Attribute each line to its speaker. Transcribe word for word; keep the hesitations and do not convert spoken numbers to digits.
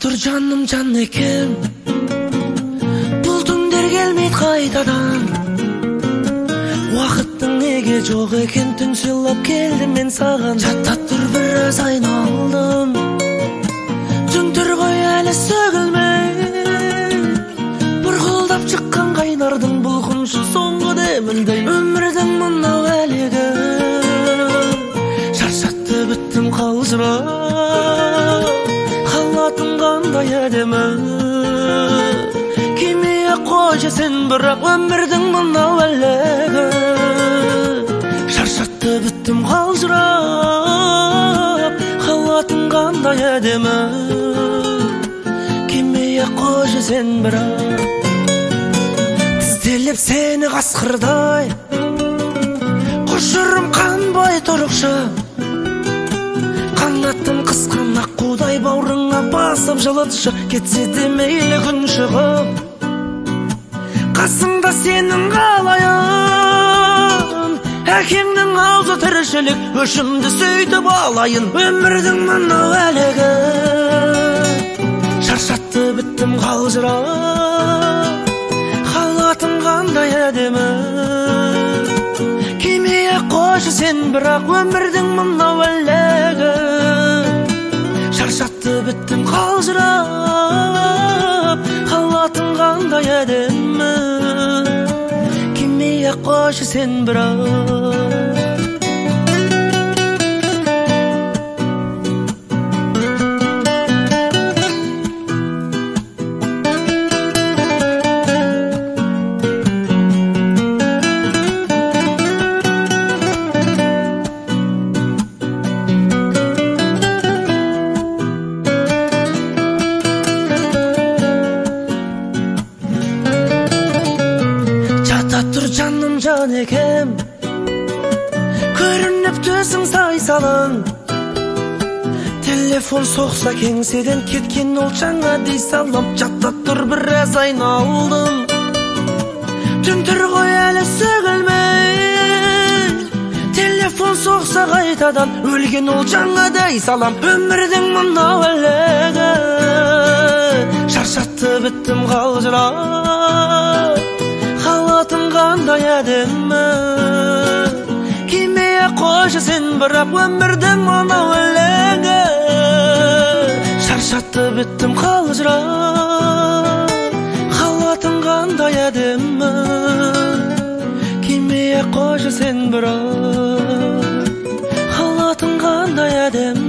Speaker 1: Tur canım can ekem, buldum der gelmeydi kaytadan. Vakıttın nege жоқ eken, tün sylap keldim men sagan. Jattat tur biraz ayналдым, түнтүр koy әлі сөгілмей. Бұрғылдап шыққан қайнардың бұлқыншы соңғы деміндей. Өмірдің мынау әлегі, шаршатты біттім қалжырап. Қалатың қандай әдемі, кемеге қойшы сен бірақ. Өмірдің мынау әлегі, шаршатты біттім қалжырап. Қалатың қандай әдемі, кемеге қойшы сен бірақ. Тізделеп сені қасқырдай, құшырым қанбай тұрықшы. Қанаттым қысқан аққудай бауырыңа басып жылытшы. Кетсе де мейлі күн шығып, қасыңда сенің қалайын. Әкеңнің аузы тіршілік, өшімді сөйтіп алайын. Өмірдің мынау әлегі, шаршатты біттім қалжырап. Қалатың қандай әдемі, кемеге қойшы сен бірақ. Өмірдің мынау әлегі, шаршатты біттім қалжырап. Қалатың қандай әдемі, кемеге қойшы сен бірақ. Tur canım can ekem, көрініп төсің сай-салаң. Телефон соқса кеңседен кеткен ол жаңа дей салам. Жаттап тұр біраз айналдым, түнтір ғой әлі сөгілмей. Телефон соқса қайтадан, өлген ол жаңа дей салам. Өмірдің мынау әлегі, шаршатты біттім қалжырап. Қалатың қандай әдемі, кемеге қойшы сен бірақ. Өмірдің мынау әлегі, шаршатты біттім қалжырап. Қалатың қандай әдемі, кемеге қойшы сен бірақ. Қалатың қандай әдемі.